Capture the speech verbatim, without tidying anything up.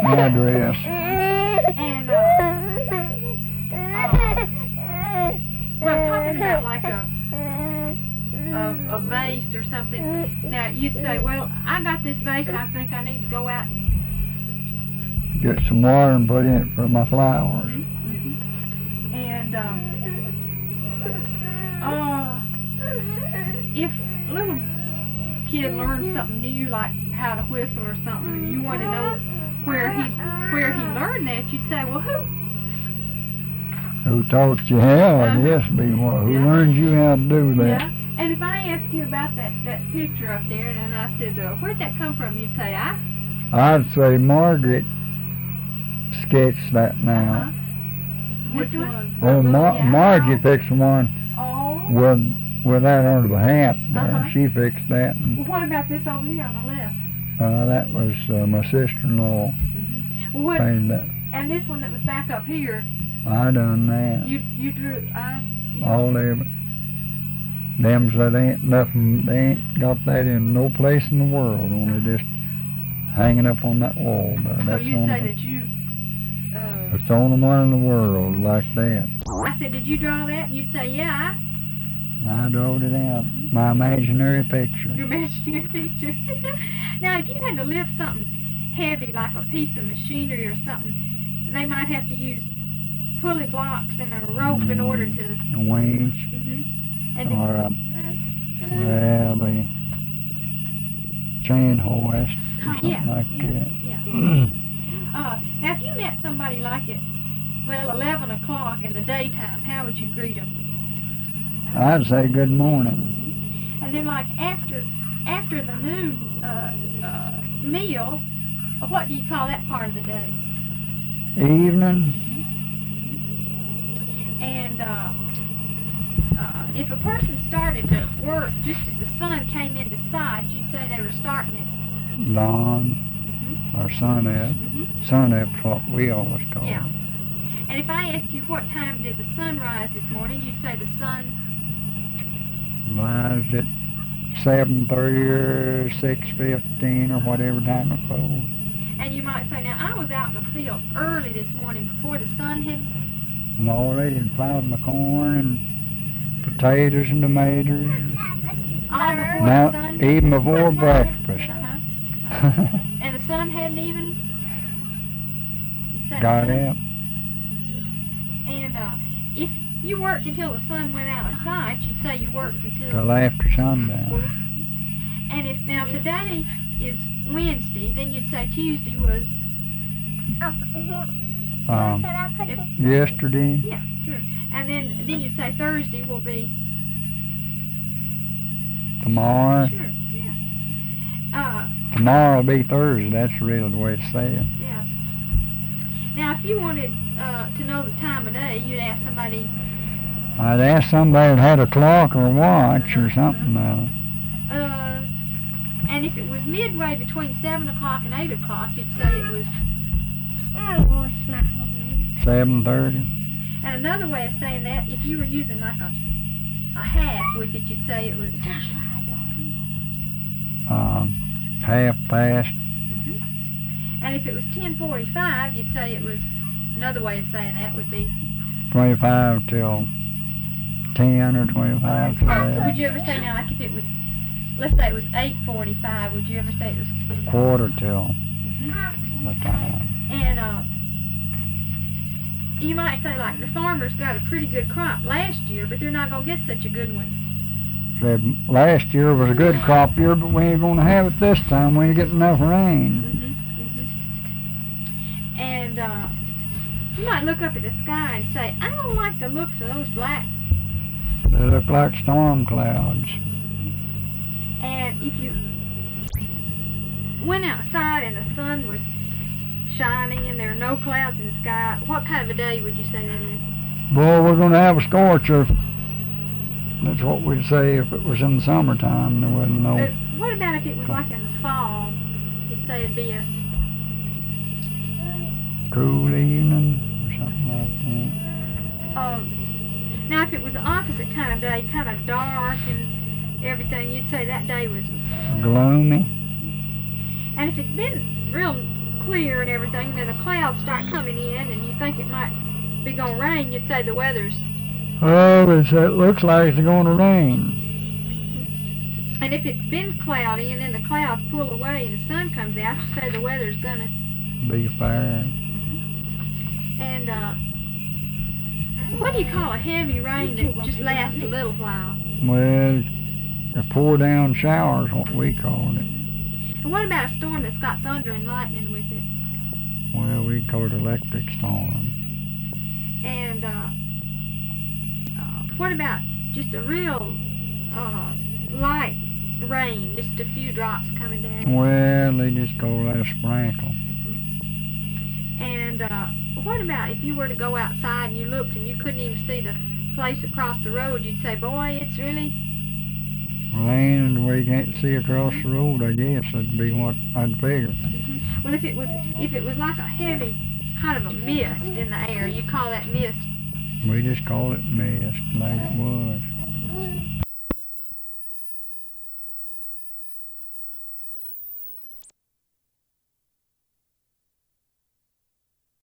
address. And, uh, uh, well, talking about like a, a, a vase or something, now you'd say, well, I got this vase, I think I need to go out and Get some water and put in it for my flowers. Mm-hmm. And, um, uh, if a little kid learns something new, like how to whistle or something, and you want to know where he where he learned that, you'd say, well, who? Who taught you how? Uh-huh. Yes, be what? Who Yeah. learned you how to do that? Yeah. And if I asked you about that, that picture up there, and I said, uh, where'd that come from? You'd say, I. I'd say Margaret sketched that now. Uh-huh. Which one? Oh, Mar- Yeah. Margie fixed one Oh. with with that under the hat there. Uh-huh. She fixed that. And, Well, what about this over here on the left? uh, that was uh, my sister-in-law Mm-hmm. Well, what? painted that. And this one that was back up here, I done that. you you drew. Uh, you All of it. Them said ain't nothing. They ain't got that in no place in the world. Only just hanging up on that wall there. So That's you'd the only. say that you. Uh, It's the only one in the world like that. I said, did you draw that? And you'd say, yeah. I drew it out. My imaginary picture. Your imaginary picture. Now, if you had to lift something heavy, like a piece of machinery or something, they might have to use pulley blocks and a rope in order to. A winch Mm-hmm. And or a, well, the chain hoist or Oh, something yeah, like yeah, that. yeah. Uh, now, if you met somebody like it, well, eleven o'clock in the daytime, how would you greet them? I'd say good morning. And then, like after after the noon uh, uh, meal, what do you call that part of the day? Evening. And uh, uh, if a person started to work just as the sun came into sight, you'd say they were starting it. Dawn. Or sun up. Mm-hmm. Sun up's what we always call Yeah. it. And if I asked you what time did the sun rise this morning, you'd say the sun. Rise at seven thirty or six fifteen or whatever time it goes. And you might say, now I was out in the field early this morning before the sun had. And already had plowed my corn and potatoes and tomatoes. All before Now, the sun. even before breakfast. Uh-huh. And the sun hadn't even. you'd say the Got sun- up. And uh, if you worked until the sun went out of sight, you'd say you worked until. Till after sundown. And if now today is Wednesday, then you'd say Tuesday was. Um, If, yesterday. yeah, sure. And then then you'd say Thursday will be. Tomorrow. Sure. Yeah. Uh, Tomorrow will be Thursday. That's really the way to say it. yeah. Now, if you wanted uh, to know the time of day, you'd ask somebody. I'd ask somebody that had a clock or a watch or something. Uh, Uh, and if it was midway between seven o'clock and eight o'clock, you'd say it was. seven thirty. And another way of saying that, if you were using like a a half with it, you'd say it was. Um, half past. Mhm. And if it was ten forty-five, you'd say it was. Another way of saying that would be. twenty-five till ten or twenty-five till Or eleven. would you ever say now, like if it was, let's say it was eight forty-five, would you ever say it was? Quarter till Mhm. the time. And uh, you might say like the farmer's got a pretty good crop last year, but they're not gonna get such a good one. Said last year was a good crop year, but we ain't gonna have it this time. We ain't getting enough rain. Mhm. Mhm. And uh, you might look up at the sky and say, I don't like the looks of those black. They look like storm clouds. And if you went outside and the sun was shining and there are no clouds in the sky, what kind of a day would you say that is? Boy, we're gonna have a scorcher. That's what we'd say if it was in the summertime. There wasn't no. Uh, what about if it was like in the fall? You'd say it'd be a. Cool evening or something like that. Um, now, if it was the opposite kind of day, kind of dark and everything, you'd say that day was. Gloomy. And if it's been real clear and everything, and then the clouds start coming in, and you think it might be gonna rain, you'd say the weather's. Oh, it's, it looks like it's going to rain. And if it's been cloudy and then the clouds pull away and the sun comes out, you say the weather's gonna. Be fair. And uh, what do you call a heavy rain that just lasts a little while? Well, a pour down shower's what we called it. And what about a storm that's got thunder and lightning with it? Well, we called it electric storm. And uh, uh, what about just a real uh, light rain, just a few drops coming down? Well, they just call that a sprinkle. And uh, what about if you were to go outside and you looked and you couldn't even see the place across the road, you'd say, boy, it's really. Rain where you can't see across the road, I guess that'd be what I'd figure. Mm-hmm. Well, if it was if it was like a heavy kind of a mist in the air, you call that mist. We just called it mist, like it was.